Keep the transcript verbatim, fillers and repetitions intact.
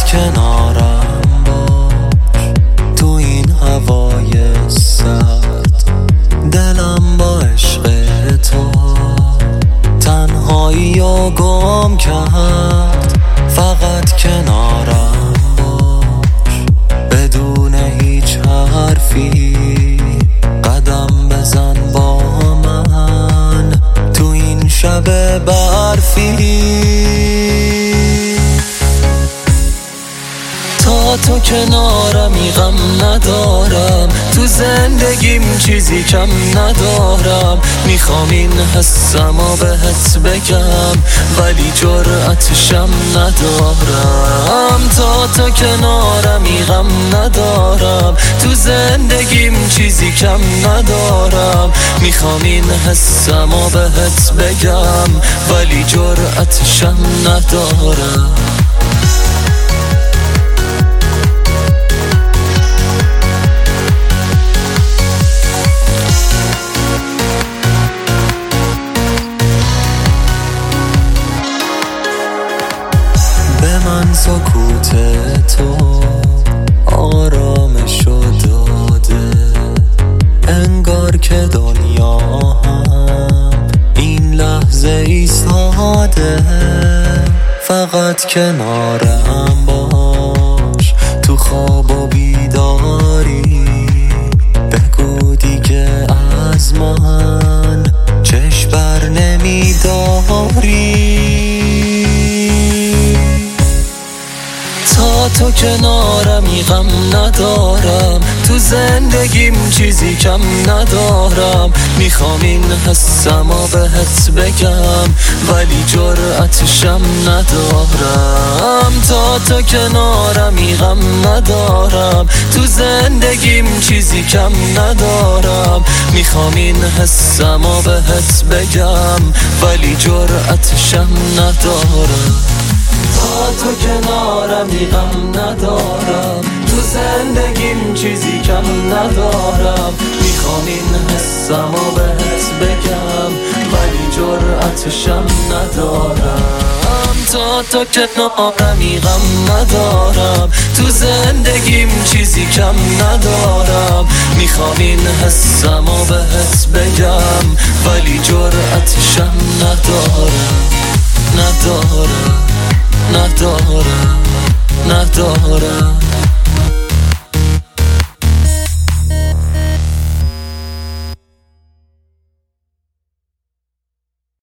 فقط کنارم باش تو این هوای سرد. دلم با عشق تو تنهایی و گم کرد. فقط کنارم باش بدون هیچ حرفی، قدم بزن با من تو این شب برفی. تا تو کنارمی غم ندارم، تو زندگیم چیزی کم ندارم. میخوام این حسمو بهت بگم ولی جرأتشم ندارم. تا تو کنارمی غم ندارم، تو زندگیم چیزی کم ندارم. میخوام این حسمو بهت بگم ولی جرأتشم ندارم. به من سکوت تو آرامشو داده، انگار که دنیا هم این لحظه ایستاده. فقط کنارم باش تو خواب و بیداری، بگو دیگه از من چشم بر نمیداری. تا تو کنارمی غم ندارم، تو زندگیم چیزی کم ندارم. میخوام این حسمو بهت بگم ولی جرأتشم ندارم. تا تو کنارمی غم ندارم، تو زندگیم چیزی کم ندارم. میخوام این حسمو بهت بگم ولی جرأتشم ندارم. تا تو کنارمی غم ندارم، تو زندگیم چیزی کم ندارم. میخوام این حسمو بهت بگم ولی جرأتشم ندارم. تا تو کنارمی غم ندارم، تو زندگیم چیزی کم ندارم. میخوام این حسمو بهت بگم ولی جرأتشم ندارم.